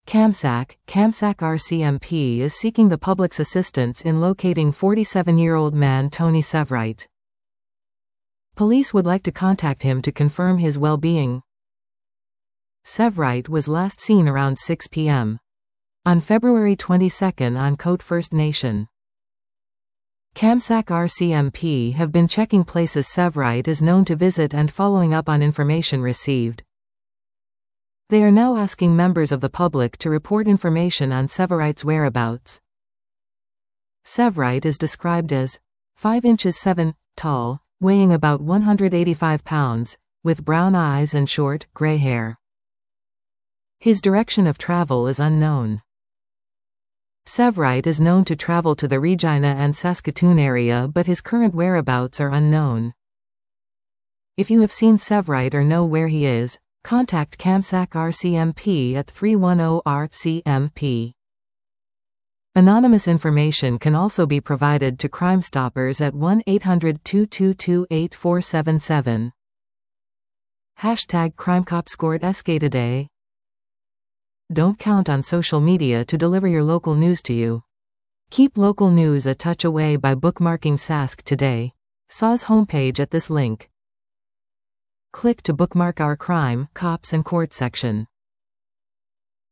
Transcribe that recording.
Kamsack RCMP is seeking the public's assistance in locating 47-year-old man Tony Sevrite. Police would like to contact him to confirm his well-being. Sevrite was last seen around 6 p.m. on February 22 on Cote First Nation. Kamsack RCMP have been checking places Sevrite is known to visit and following up on information received. They are now asking members of the public to report information on Sevrite's whereabouts. Sevrite is described as 5 inches 7 tall, weighing about 185 pounds, with brown eyes and short, gray hair. His direction of travel is unknown. Sevrite is known to travel to the Regina and Saskatoon area, but his current whereabouts are unknown. If you have seen Sevrite or know where he is, contact Kamsack RCMP at 310-RCMP. Anonymous information can also be provided to Crime Stoppers at 1-800-222-8477. #CrimeCopsCourt today. Don't count on social media to deliver your local news to you. Keep local news a touch away by bookmarking Sask Today, SA's homepage at this link. Click to bookmark our Crime, Cops and Court section.